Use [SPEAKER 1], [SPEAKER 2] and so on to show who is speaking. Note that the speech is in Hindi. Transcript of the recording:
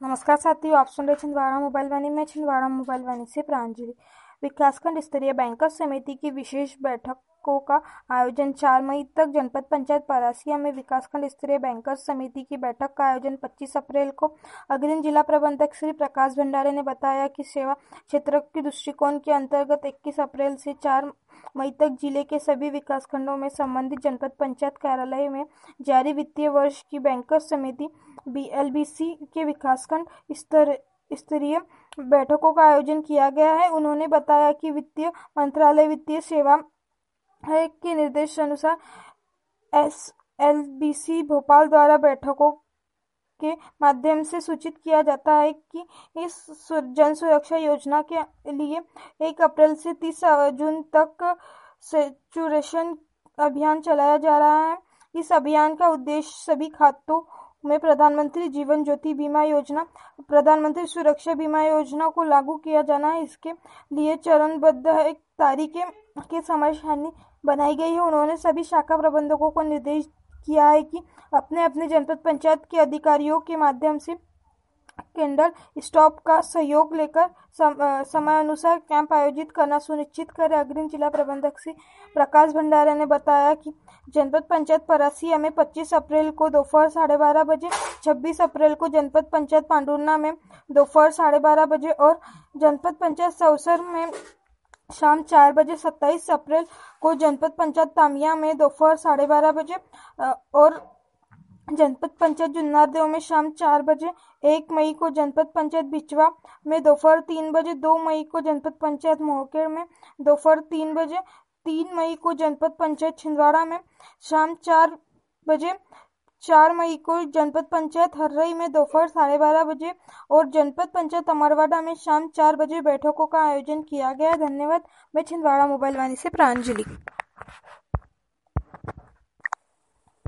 [SPEAKER 1] नमस्कार साथियों, आप सुन रहे छिंदवाड़ा मोबाइल वाणी में छिंदवाड़ा मोबाइल वाणी से प्रांजलि। विकासखंड स्तरीय बैंकर्स समिति की विशेष बैठकों का आयोजन 4 मई तक जनपद पंचायत परासिया में। विकासखंड स्तरीय बैंकर्स समिति की बैठक का आयोजन 25 अप्रैल को अग्रिम जिला प्रबंधक श्री प्रकाश भंडारे ने बताया कि सेवा क्षेत्र के दृष्टिकोण के अंतर्गत 21 अप्रैल से 4 मई तक जिले के सभी विकासखंडों में संबंधित जनपद पंचायत कार्यालय में जारी वित्तीय वर्ष की बैंकर्स समिति BLBC के विकासखंड स्तरीय बैठकों का आयोजन किया गया है। उन्होंने बताया कि वित्तीय मंत्रालय वित्तीय सेवा के निर्देशानुसार SLBC भोपाल द्वारा बैठकों के माध्यम से सूचित किया जाता है कि इस जन सुरक्षा योजना के लिए 1 अप्रैल से 30 जून तक सैचुरेशन अभियान चलाया जा रहा है। इस अभियान का उद्देश्य सभी खातों में प्रधानमंत्री जीवन ज्योति बीमा योजना, प्रधानमंत्री सुरक्षा बीमा योजना को लागू किया जाना है। इसके लिए चरणबद्ध एक तारीखें के समय सारणी बनाई गई है। उन्होंने सभी शाखा प्रबंधकों को निर्देश किया है कि अपने अपने जनपद पंचायत के अधिकारियों के माध्यम से कैंडल स्टॉप का सहयोग लेकर समयानुसार कैंप आयोजित करना सुनिश्चित करें। अग्रिम जिला प्रबंधक श्री प्रकाश भंडारे ने बताया कि जनपद पंचायत परासिया में 25 अप्रैल को दोपहर 12:30 बजे, 26 अप्रैल को जनपद पंचायत पांडुर्ना में दोपहर 12:30 बजे और जनपद पंचायत सौसर में शाम 4 बजे, 27 अप्रैल को जनपद पंचायत तामिया में दोपहर 12:30 बजे और जनपद पंचायत जुन्नारदेव में शाम 4 बजे, 1 मई को जनपद पंचायत बिचवा में दोपहर 3 बजे, 2 मई को जनपद पंचायत मोहकेर में दोपहर 3 बजे, 3 मई को जनपद पंचायत छिंदवाड़ा में शाम 4 बजे, 4 मई को जनपद पंचायत हर्रई में दोपहर 12:30 बजे और जनपद पंचायत अमरवाड़ा में शाम 4 बजे बैठकों का आयोजन किया गया। धन्यवाद। मैं छिंदवाड़ा मोबाइल वाणी से प्रांजलि।